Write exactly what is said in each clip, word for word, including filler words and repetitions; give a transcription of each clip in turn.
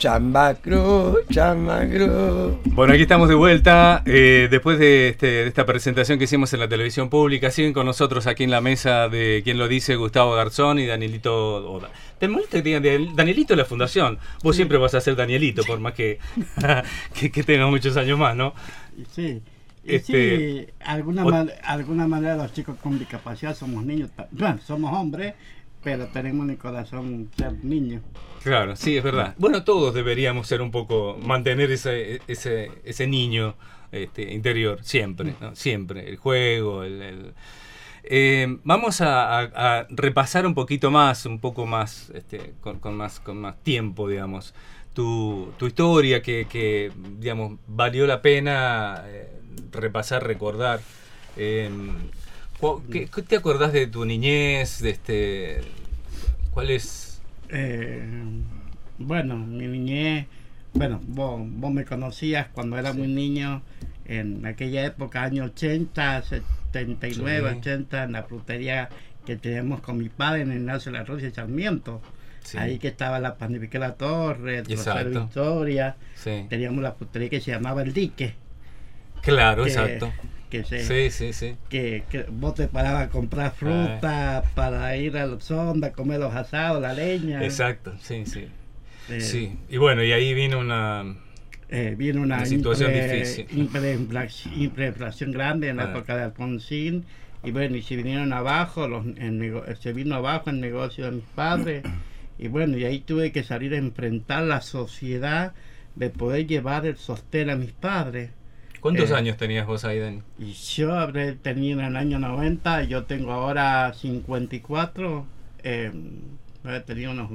Chamba Cruz, Chamba Cruz. Bueno, aquí estamos de vuelta. Eh, después de, este, de esta presentación que hicimos en la televisión pública, siguen con nosotros aquí en la mesa de quien lo dice, Gustavo Garzón y Danielito Oda. ¿Te molesta que digan Danielito de la Fundación? Vos sí. Siempre vas a ser Danielito, por más que, que, que tengas muchos años más, ¿no? Sí. Y Este, sí, alguna, man, alguna manera los chicos con discapacidad somos niños, bueno, somos hombres, pero tenemos en el corazón ser niños. Claro, sí, es verdad. Bueno, todos deberíamos ser un poco, mantener ese ese, ese niño este, interior, siempre, ¿no? Siempre, el juego, el... el eh, vamos a, a, a repasar un poquito más, un poco más, este, con, con más con más tiempo, digamos, tu, tu historia que, que, digamos, valió la pena eh, repasar, recordar. Eh, ¿qué, ¿Qué te acordás de tu niñez? De este, ¿cuál es? Eh, bueno, mi niñez, bueno, vos, vos me conocías cuando era sí. muy niño, en aquella época, años ochenta, setenta y nueve, sí. ochenta, en la frutería que teníamos con mi padre en el Ignacio de la Rosa y Sarmiento. Sí. Ahí que estaba la Panifiquera Torre, el Rosario Victoria, sí. teníamos la frutería que se llamaba El Dique. Claro, que, exacto. Que, se, sí, sí, sí. Que, que vos te parabas a comprar fruta ah. para ir a los sondas, comer los asados, la leña. Exacto, sí, sí. Eh, sí, y bueno, y ahí vino una, eh, vino una, una situación impre, difícil. Hiperinflación grande en la ah. época de Alfonsín. Y bueno, y se vinieron abajo, los, el, se vino abajo el negocio de mis padres. Y bueno, y ahí tuve que salir a enfrentar la sociedad de poder llevar el sostén a mis padres. ¿Cuántos eh, años tenías vos ahí, Dani? Y yo habré tenido en el año noventa, yo tengo ahora cincuenta y cuatro, eh, habré tenido unos,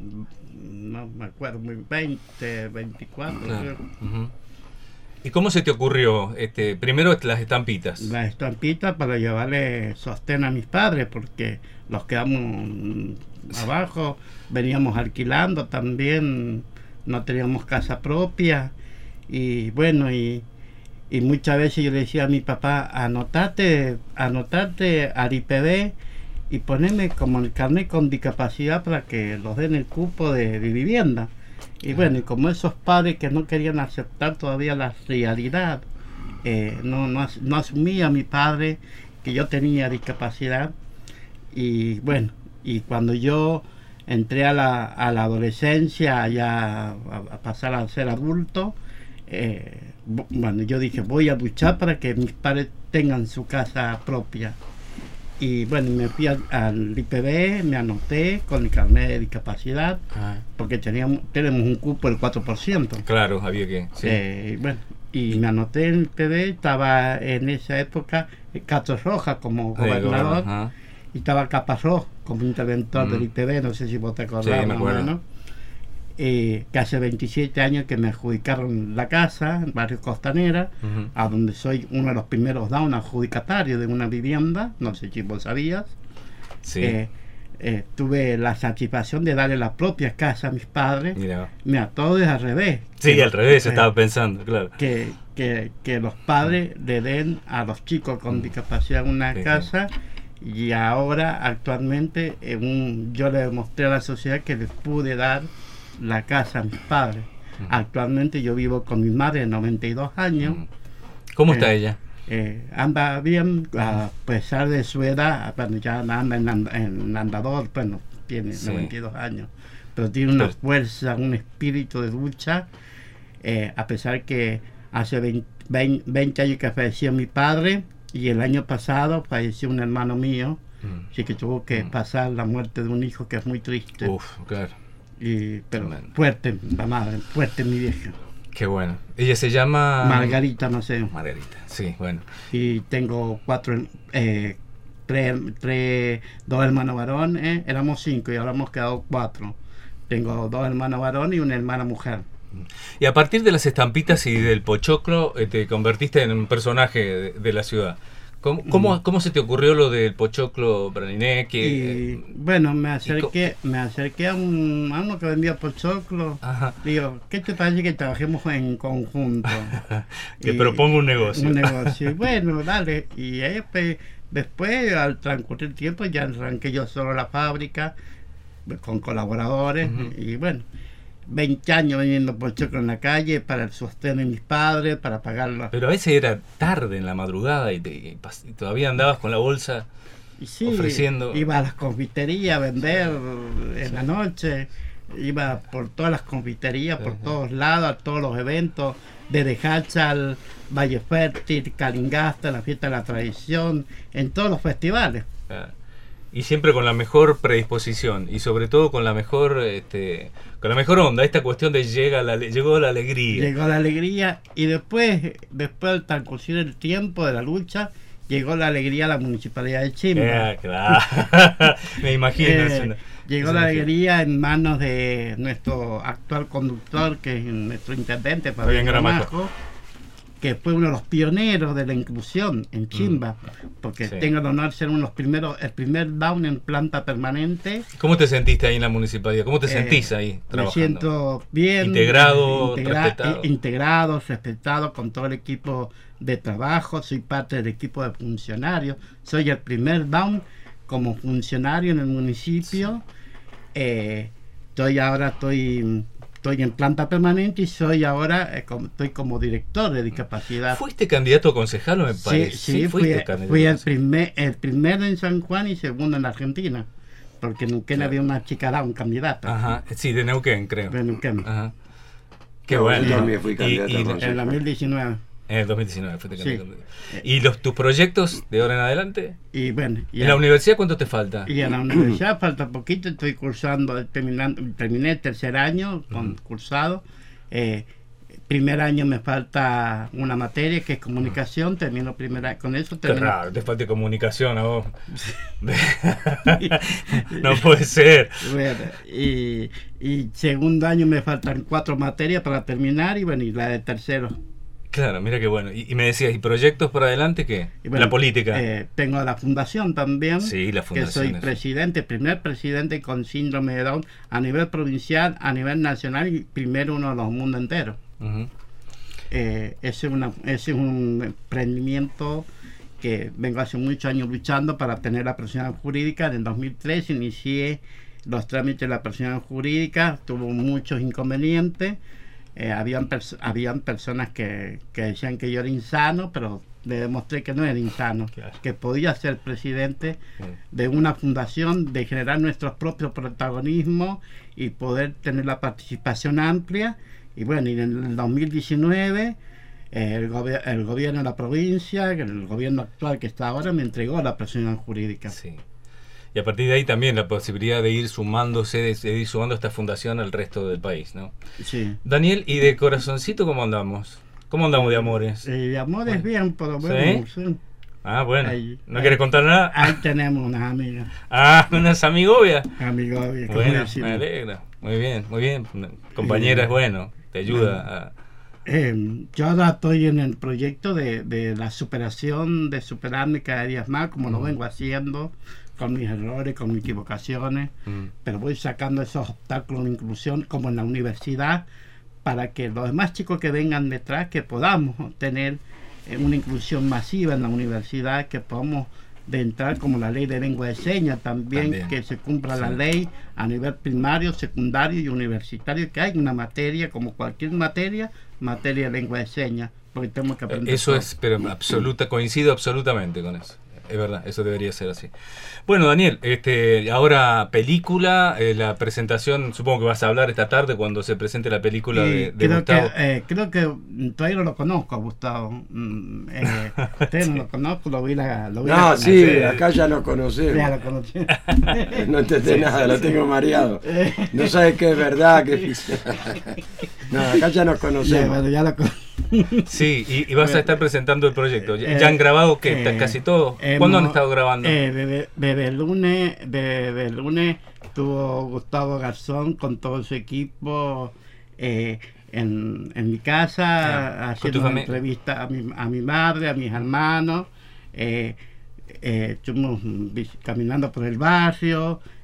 no me acuerdo, veinte, veinticuatro. Claro. Uh-huh. ¿Y cómo se te ocurrió? Este, primero las estampitas. Las estampitas para llevarle sostén a mis padres, porque los quedamos abajo, veníamos alquilando también, no teníamos casa propia, y bueno, y Y muchas veces yo le decía a mi papá, anotate, anotate al I P B y poneme como el carnet con discapacidad para que los den el cupo de, de vivienda. Y bueno, y como esos padres que no querían aceptar todavía la realidad, eh, no, no, no asumía mi padre que yo tenía discapacidad. Y bueno, y cuando yo entré a la, a la adolescencia, ya a, a pasar a ser adulto, Eh, bueno, yo dije, voy a luchar para que mis padres tengan su casa propia. Y bueno, me fui al, al I P B, me anoté con el carnet de discapacidad, ah. porque teníamos, tenemos un cupo del cuatro por ciento. Claro, había que... Sí. Eh, bueno, y me anoté en el I P B, estaba en esa época Castro Rojas como gobernador, ah. y estaba Capazó como interventor mm. del I P B, no sé si vos te acordás, sí, me acuerdo. ¿no? Eh, que hace veintisiete años que me adjudicaron la casa en Barrio Costanera, uh-huh. a donde soy uno de los primeros down adjudicatarios de una vivienda, no sé si vos sabías. Sí. Eh, eh, tuve la satisfacción de darle la propia casa a mis padres. Mira, Mira todo es al revés. Sí, que al revés, eh, estaba pensando, claro. Que, que, que los padres uh-huh. le den a los chicos con uh-huh. discapacidad una sí, casa, sí. y ahora actualmente eh, un, yo le demostré a la sociedad que les pude dar la casa a mis padres. Uh-huh. Actualmente yo vivo con mi madre de noventa y dos años. Uh-huh. ¿Cómo eh, está ella? Eh, anda bien, a pesar de su edad, bueno, ya anda en, and- en andador, bueno, tiene sí. noventa y dos años, pero tiene una pero... fuerza, un espíritu de lucha, eh, a pesar que hace veinte, veinte años que falleció mi padre, y el año pasado falleció un hermano mío, uh-huh. así que tuvo que uh-huh. pasar la muerte de un hijo, que es muy triste. Uf, claro. Y, pero bueno. fuerte, la madre, fuerte mi vieja. Qué bueno. Ella se llama... Margarita, no sé. Margarita, sí, bueno. Y tengo cuatro, eh, tres, tres, dos hermanos varones, eh, éramos cinco y ahora hemos quedado cuatro. Tengo dos hermanos varones y una hermana mujer. Y a partir de las estampitas y del pochoclo, eh, te convertiste en un personaje de, de la ciudad. ¿Cómo, cómo, ¿Cómo se te ocurrió lo del pochoclo praliné? Que, y, bueno, me acerqué me acerqué a, un, a uno que vendía pochoclo. Ajá. Digo, ¿qué te parece que trabajemos en conjunto? Que propongo un negocio. Un negocio. Y bueno, dale. Y ahí, pues, después, al transcurrir el tiempo, ya arranqué yo solo la fábrica con colaboradores. Uh-huh. Y bueno, veinte años vendiendo pochoclo en la calle para el sostén de mis padres, para pagarlo. Pero a veces era tarde en la madrugada y, te, y pas- y todavía andabas con la bolsa Y sí, ofreciendo. iba a las confiterías a vender en la noche, iba por todas las confiterías, por Ajá. todos lados, a todos los eventos, desde Hachal, Valle Fértil, Calingasta, la fiesta de la tradición, en todos los festivales. Ah, y siempre con la mejor predisposición y sobre todo con la mejor este, con la mejor onda, esta cuestión de llega la, ale- llegó la alegría. Llegó la alegría y después, después del transcurrir del tiempo de la lucha, llegó la alegría a la municipalidad de Chimba. Eh, claro. Me imagino. Eh, es una- llegó es la una- alegría en manos de nuestro actual conductor, que es nuestro intendente, Fabián Fabián Gramajo. Gramajo, que fue uno de los pioneros de la inclusión en Chimba, porque Sí. tengo el honor de ser uno de los primeros, el primer down en planta permanente. ¿Cómo te sentiste ahí en la municipalidad? ¿Cómo te Eh, sentís ahí Me trabajando? siento bien, Integrado, eh, respetado. eh, integrado, respetado con todo el equipo de trabajo. Soy parte del equipo de funcionarios. Soy el primer down como funcionario en el municipio. Eh, estoy ahora estoy estoy en planta permanente y soy ahora eh, como, estoy como director de discapacidad. ¿Fuiste candidato a concejal o me Sí, parece? sí, fui, fuiste candidato. fui a el, concejal. primer, el primero en San Juan y segundo en la Argentina, porque en Neuquén Claro. había una chica down candidata. Ajá, sí, de Neuquén, creo. De Neuquén. Ajá. Qué No, bueno. yo también fui Y- candidato y- a concejal. En la dos mil diecinueve. En el dos mil diecinueve fuiste Sí. candidato. ¿Y los, tus proyectos de ahora en adelante? Y bueno, y ¿En la universidad cuánto te falta? Y en la universidad falta poquito, estoy cursando, terminando, terminé el tercer año con Ujú. cursado. Eh, primer año me falta una materia que es comunicación, termino primer año, con eso Qué termino. raro, te falta comunicación a vos. No puede ser. Bueno, y, y segundo año me faltan cuatro materias para terminar y bueno, y la de tercero. Claro, mira qué bueno. Y, y me decías, ¿y proyectos para adelante qué? Y bueno, la política. eh, tengo la fundación también. Sí, la Que fundación. soy eso. presidente, primer presidente con síndrome de Down a nivel provincial, a nivel nacional y primero uno de los mundos enteros. Ujú. Eh, ese, es una, ese es un emprendimiento que vengo hace muchos años luchando para tener la personalidad jurídica. En el dos mil tres inicié los trámites de la personalidad jurídica, tuvo muchos inconvenientes. Eh, habían, pers- habían personas que, que decían que yo era insano, pero le demostré que no era insano, Claro. que podía ser presidente Sí. de una fundación, de generar nuestros propios protagonismos y poder tener la participación amplia. Y bueno, y en el dos mil diecinueve eh, el, gobi- el gobierno de la provincia, el gobierno actual que está ahora, me entregó la personalidad jurídica. Sí. Y a partir de ahí también la posibilidad de ir sumándose, de, de ir sumando esta fundación al resto del país, ¿no? Sí. Daniel, ¿y de corazoncito cómo andamos? ¿Cómo andamos de amores? Eh, de amores Bueno. bien, pero bueno, sí. Ah, bueno. Ahí- ¿No ahí- quieres contar nada? Ahí tenemos unas amigas, Ah, unas amigobias. amigos, como Bueno, decimos. me alegra. Muy bien, muy bien. Una compañera es bueno, te ayuda a... Eh, yo ahora estoy en el proyecto de, de la superación, de superarme cada día más, como lo Mm. vengo haciendo, con mis errores, con mis equivocaciones, Mm. pero voy sacando esos obstáculos de inclusión, como en la universidad, para que los demás chicos que vengan detrás, que podamos tener eh, una inclusión masiva en la universidad, que podamos de entrar como la ley de lengua de señas también, También. que se cumpla la Sí. ley a nivel primario, secundario y universitario, que hay una materia, como cualquier materia, materia de lengua de señas, porque tenemos que aprender Eso todo. es, pero absoluta, coincido absolutamente con eso. Es verdad, eso debería ser así. Bueno, Daniel, este, ahora película, eh, la presentación, supongo que vas a hablar esta tarde cuando se presente la película Y de, de creo, Gustavo. que, eh, creo que mm, todavía no lo conozco a Gustavo. Mm, eh, usted no lo conozco, lo vi la. Lo vi No, la sí, Sí. acá ya lo Ya conocemos. lo conocí. No entendés nada, lo tengo mareado. No sabes qué es verdad, qué es... No, acá ya nos Ya, conocemos. bueno, ya lo con- Sí, y, y vas a estar presentando el proyecto. ¿Ya, Eh, ya han grabado que eh, casi todo? hemos- ¿Cuándo han estado grabando? Eh, desde, desde el lunes, desde el lunes estuvo Gustavo Garzón con todo su equipo eh, en, en mi casa, Ah, con tu haciendo una familia. entrevista a mi, a mi madre, a mis hermanos. Eh, eh, estuvimos vis- caminando por el barrio,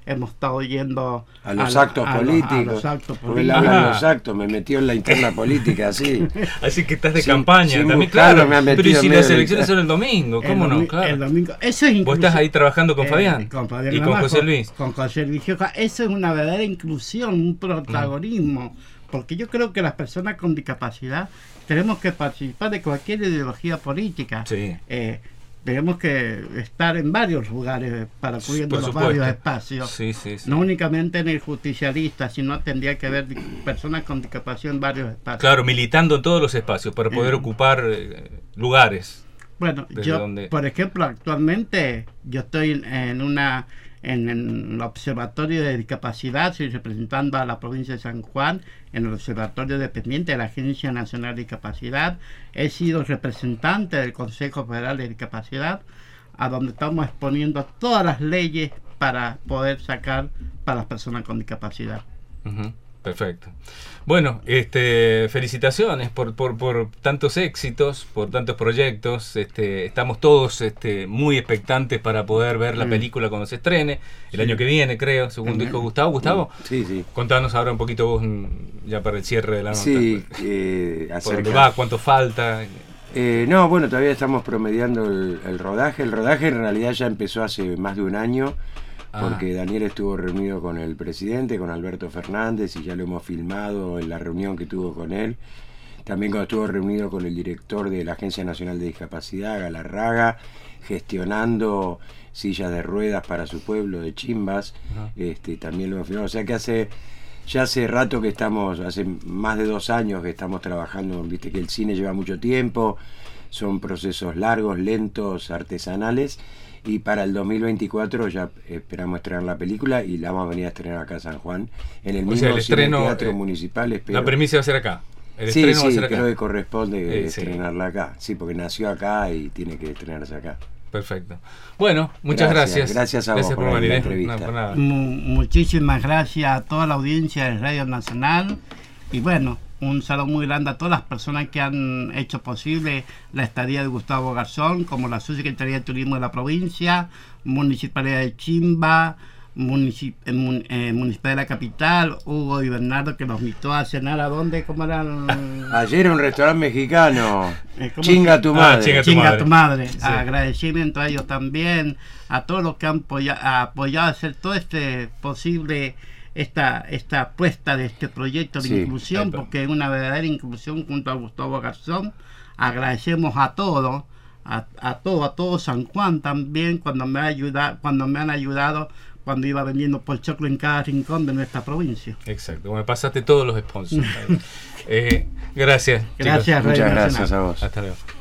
hemos estado yendo a los a, actos a políticos. Los, a los actos porque él habla políticos. de los actos, me metió en la interna política, así. Así que estás de Sin- campaña sin también, buscarlo, claro. me ha Pero metido y si en las medio de- elecciones son el domingo, ¿cómo el no? domi- Claro. el domingo. Eso es Vos inclusión. estás ahí trabajando con Eh, Fabián. con Fabián Y con Lamarco, José Luis. Con José Luis Gioja. Eso es una verdadera inclusión, un protagonismo. Porque yo creo que las personas con discapacidad tenemos que participar de cualquier ideología política. Sí. Eh, tenemos que estar en varios lugares para cubriendo Por los supuesto. varios espacios. Sí, sí, sí. No únicamente en el justicialista, sino tendría que haber di- personas con discapacidad en varios espacios. Claro, militando en todos los espacios para poder Eh. ocupar eh, lugares. Bueno, ¿Desde yo, dónde? por ejemplo, actualmente yo estoy en, en una en, en el Observatorio de Discapacidad, estoy representando a la provincia de San Juan en el Observatorio dependiente de la Agencia Nacional de Discapacidad. He sido representante del Consejo Federal de Discapacidad, a donde estamos exponiendo todas las leyes para poder sacar para las personas con discapacidad. Ujú, perfecto. Bueno, este, felicitaciones por, por, por tantos éxitos, por tantos proyectos. Este, estamos todos este, muy expectantes para poder ver la Mm. película cuando se estrene, el Sí. año que viene, creo, según Ujú. dijo Gustavo. Gustavo, Sí, sí. contanos ahora un poquito vos, mm, ya para el cierre de la nota. Sí, eh, ¿Por acerca- dónde va? ¿Cuánto falta? Eh, no, bueno, todavía estamos promediando el, el rodaje. El rodaje en realidad ya empezó hace más de un año, porque Ah. Daniel estuvo reunido con el presidente, con Alberto Fernández, y ya lo hemos filmado en la reunión que tuvo con él. También cuando estuvo reunido con el director de la Agencia Nacional de Discapacidad, Galarraga, gestionando sillas de ruedas para su pueblo de Chimbas. Ajá. Este, también lo hemos filmado. O sea que hace... Ya hace rato que estamos, hace más de dos años que estamos trabajando, viste que el cine lleva mucho tiempo, son procesos largos, lentos, artesanales, y para el dos mil veinticuatro ya esperamos estrenar la película y la vamos a venir a estrenar acá a San Juan, en el O mismo sea, el estreno, teatro eh, municipal. Espero. La premisa va a ser acá. El Sí, estreno va a sí, ser acá. creo que corresponde Eh, sí. estrenarla acá, sí, porque nació acá y tiene que estrenarse acá. Perfecto. Bueno, muchas gracias. Gracias, gracias a vos por por la venir. ¿eh? entrevista. No, por nada. Mu- muchísimas gracias a toda la audiencia de Radio Nacional y bueno, un saludo muy grande a todas las personas que han hecho posible la estadía de Gustavo Garzón, como la Subsecretaría de Turismo de la provincia, Municipalidad de Chimba, Municip eh, mun eh, Municipalidad de la Capital, Hugo y Bernardo, que nos invitó a cenar a dónde, ¿cómo era? Ayer en un restaurante mexicano, Eh, ¿cómo Chinga se- tu Ah, madre. Chinga tu Chinga madre. tu madre. Sí. Agradecimiento a ellos también, a todos los que han apoya apoyado a hacer todo este posible, esta, esta apuesta de este proyecto de Sí, inclusión, epa. porque es una verdadera inclusión junto a Gustavo Garzón. Agradecemos a todos, a, a todo, a todo San Juan también, cuando me, ha ayudado, cuando me han ayudado, cuando iba vendiendo por choclo en cada rincón de nuestra provincia. Exacto. Me pasaste todos los sponsors. eh, gracias. Gracias, chicos. Radio Muchas Nacional. gracias a vos. Hasta luego.